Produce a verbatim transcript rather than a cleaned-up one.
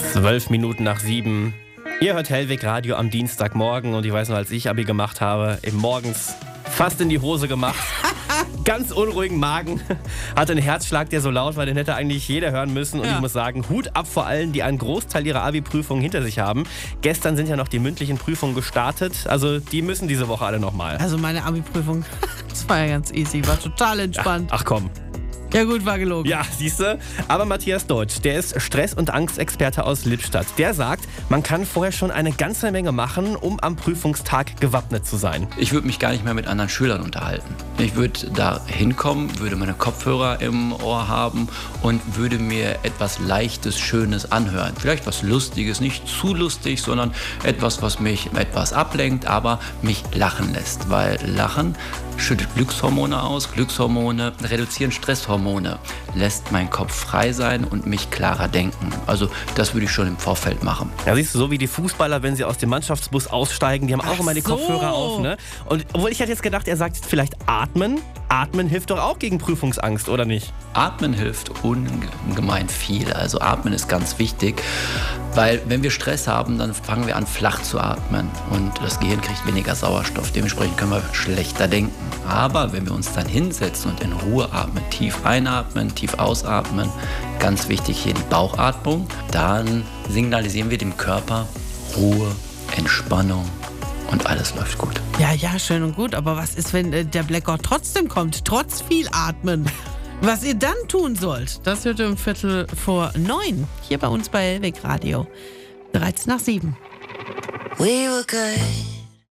Zwölf Minuten nach sieben. Ihr hört Hellwig Radio am Dienstagmorgen und ich weiß noch, als ich Abi gemacht habe, eben morgens fast in die Hose gemacht. Ganz unruhigen Magen. Hatte einen Herzschlag, der so laut war, den hätte eigentlich jeder hören müssen. Und ja. Ich muss sagen, Hut ab vor allen, die einen Großteil ihrer Abi-Prüfungen hinter sich haben. Gestern sind ja noch die mündlichen Prüfungen gestartet. Also die müssen diese Woche alle nochmal. Also meine Abi-Prüfung, das war ja ganz easy, war total entspannt. Ja, ach komm. Ja gut, war gelogen. Ja, siehst du. Aber Matthias Deutsch, der ist Stress- und Angstexperte aus Lippstadt. Der sagt, man kann vorher schon eine ganze Menge machen, um am Prüfungstag gewappnet zu sein. Ich würde mich gar nicht mehr mit anderen Schülern unterhalten. Ich würde da hinkommen, würde meine Kopfhörer im Ohr haben und würde mir etwas Leichtes, Schönes anhören. Vielleicht was Lustiges, nicht zu lustig, sondern etwas, was mich etwas ablenkt, aber mich lachen lässt. Weil Lachen schüttet Glückshormone aus. Glückshormone reduzieren Stresshormone, lässt meinen Kopf frei sein und mich klarer denken. Also das würde ich schon im Vorfeld machen. Ja, siehst du, so wie die Fußballer, wenn sie aus dem Mannschaftsbus aussteigen, die haben auch Ach immer die so. Kopfhörer auf. Ne? Und obwohl ich hätte jetzt gedacht, er sagt vielleicht atmen. Atmen hilft doch auch gegen Prüfungsangst, oder nicht? Atmen hilft ungemein viel. Also atmen ist ganz wichtig, weil wenn wir Stress haben, dann fangen wir an flach zu atmen und das Gehirn kriegt weniger Sauerstoff. Dementsprechend können wir schlechter denken. Aber wenn wir uns dann hinsetzen und in Ruhe atmen, tief einatmen, tief ausatmen, ganz wichtig hier die Bauchatmung, dann signalisieren wir dem Körper Ruhe, Entspannung und alles läuft gut. Ja, ja, schön und gut, aber was ist, wenn äh, der Blackout trotzdem kommt, trotz viel Atmen? Was ihr dann tun sollt, das hört ihr um Viertel vor neun, hier bei uns bei Hellwig Radio. dreizehn nach sieben. We were good.